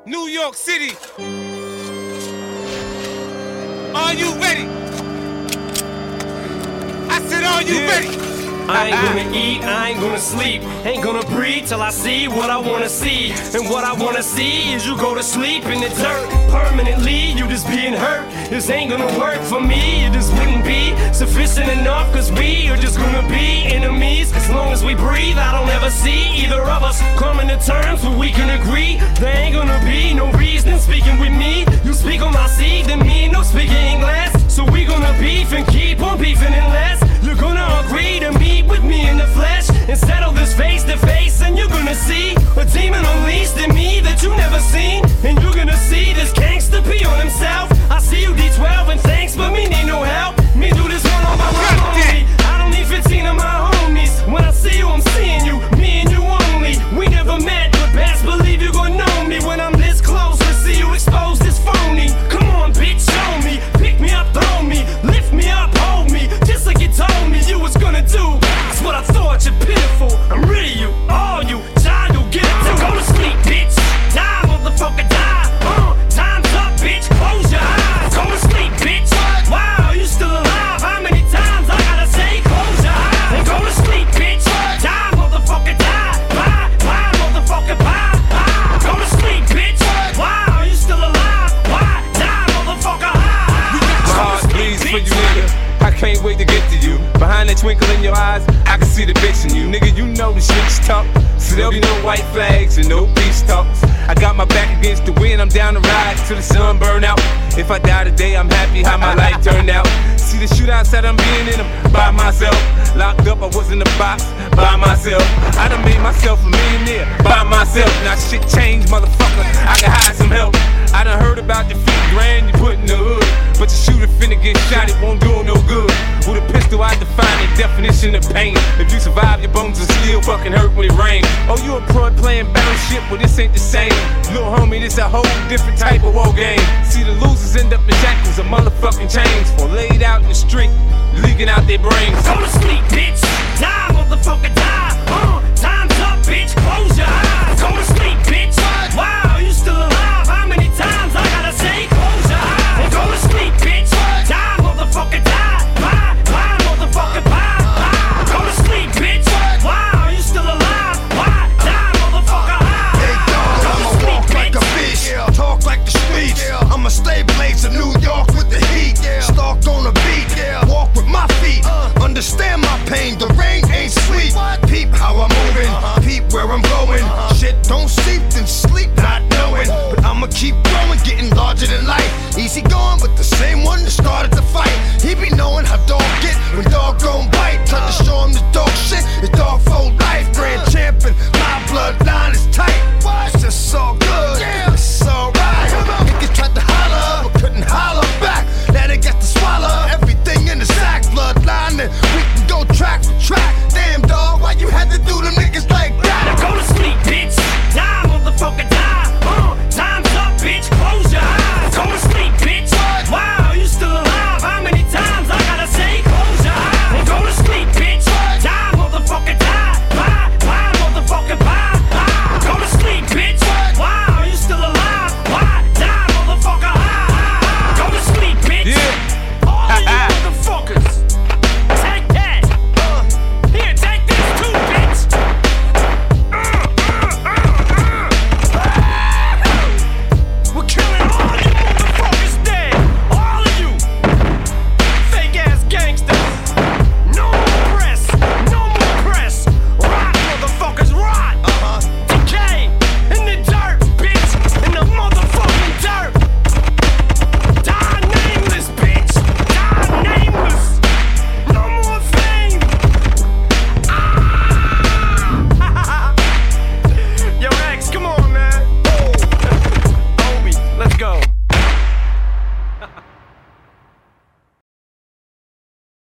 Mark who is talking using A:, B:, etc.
A: New York City. Are you ready? I said, are you ready?
B: I ain't gonna eat, I ain't gonna sleep, ain't gonna breathe till I see what I wanna see. And what I wanna see is you go to sleep in the dirt permanently, you just being hurt. This ain't gonna work for me, it just wouldn't be sufficient enough, cause we are just gonna be enemies. As long as we breathe, I don't ever see either of us coming to terms where we can agree. There ain't gonna be no reason speaking with me. You speak on my seed, then me no speaking English. So we gonna beef and keep on beefing unless you're gonna agree to meet with me in the flesh and settle this face to face. And you're gonna see a demon unleashed in me that you never seen. And you're gonna see this gangster pee on himself. I see you D12 and thanks, but me need no help. Me do this one on my own only. I don't need 15 of my homies. When I see you, I'm seeing you, me and you only. We never met, but best believe you gon' know me when I'm this close to see you expose this phony. Come on, bitch, show me. Pick me up, throw me, lift me up, hold me, just like you told me you was gonna do. That's what I thought, you're pitiful. I'm rid of you, all you, child, you'll get it. So go to sleep, bitch. Die, motherfucker, die. Time's up, bitch. Close your eyes. Go to sleep, bitch. Wow, you still alive? How many times I gotta say close your eyes? And go to sleep, bitch. Die, motherfucker, die. Bye, motherfucker, bye. Go to sleep, bitch. Wow, you still alive? Why? Die, motherfucker,
A: My heart bleeds for you, nigga. I can't wait to get to you. Behind that twinkle in your eyes, I can see the bitch in you. Nigga, you know the shit's tough, so there'll be no white flags and no peace talks. I got my back against the wind, I'm down to ride till the sun burn out. If I die today, I'm happy how my life turned out. See the shootouts that I'm being in them by myself. Locked up, I was in the box by myself. I done made myself a millionaire by myself. Now shit changed, motherfucker, I can hide some help. I done heard about the 50 grand you put in the hood, but your shooter finna get shot, it won't do him no good. With a pistol, I define the definition of pain. If you survive, your bones will still fucking hurt when it rains. Oh, you a pro playing battleship, but this ain't the same. Little homie, this a whole different type of war game. See, the losers end up in shackles of motherfucking chains, or laid out in the street, leaking out their brains.
B: Go to sleep, bitch. Die, motherfucker, die. Time's up, bitch. Close your eyes. Go to sleep, bitch. Wow, you still alive? How many times I gotta say close your eyes? And go to sleep, bitch. Die, motherfucker, die. Bye, motherfucker, bye. Go to sleep, bitch. Wow, you still alive? Why? Die, motherfucker,
C: Hey dog, I'ma walk like a fish, talk like the streets. I'ma stay blazing New York with the heat. Stalk on the beat, walk with my feet. Understand my pain, the rain ain't sweet. Peep how I'm moving, peep where I'm going. Shit don't seep, then sleep not knowing. But I'ma keep growing, getting larger than life. Easy going, but the same one that started the fight. He be knowing how dog